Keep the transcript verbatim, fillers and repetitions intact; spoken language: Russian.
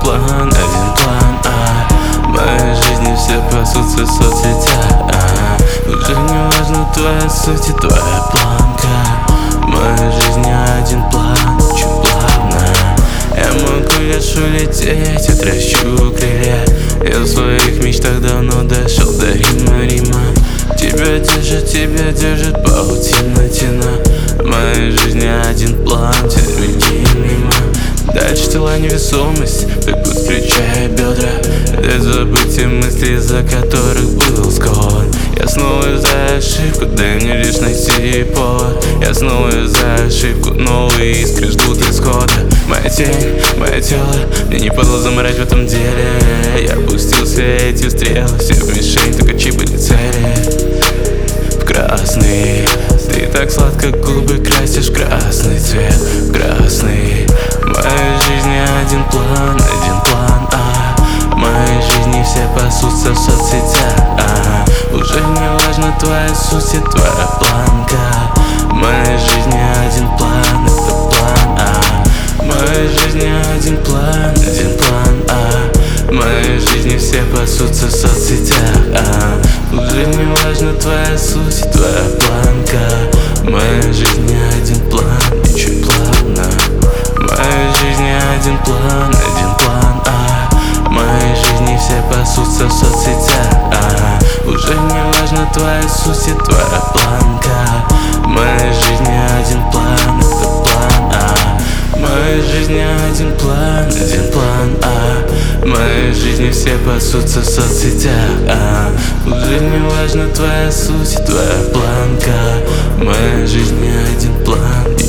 план, один план, а в моей жизни все пасутся в соцсетях, а уже не важно твоя суть и твоя планка. В моей жизни один план, очень плавно. Я могу лишь улететь, я трящу крылья. Я в своих мечтах давно дошел до Рима, Рима. Тебя держит, тебя держит паутина, тена. В моей жизни один план, терпи мимо. Дальше тела невесомость, бегут, встречая бедра. Дай забыть те мысли, из-за которых был склон. Я снова за ошибку, дай мне лишь найти повод. Я снова за ошибку, новые искры ждут исхода. Моя тень, мое тело, мне не падало заморать в этом деле. Я пустил все эти стрелы, все в мишень, только чьи были цели. В красный, ты так сладко губы красишь в красный цвет, в красный. В моей жизни один план, один план, а в моей жизни все пасутся в соцсетях, а уже не важно твоя суть и твоя планка. В моей жизни один план, это план, а в моей жизни один план, один план, а в моей жизни все пасутся в соцсетях, а уже не важно твоя суть и твоя планка. В моей жизни один план, очень плавно. В моей жизни один план, один план, а в моей жизни все пасутся в соцсетях, а уже не важно твоя суть и твоя планка. В моей жизни один план, это план, а в моей жизни один план, один план, а в моей жизни все пасутся в соцсетях, а уже не важно твоя суть и твоя планка. В моей жизни один план.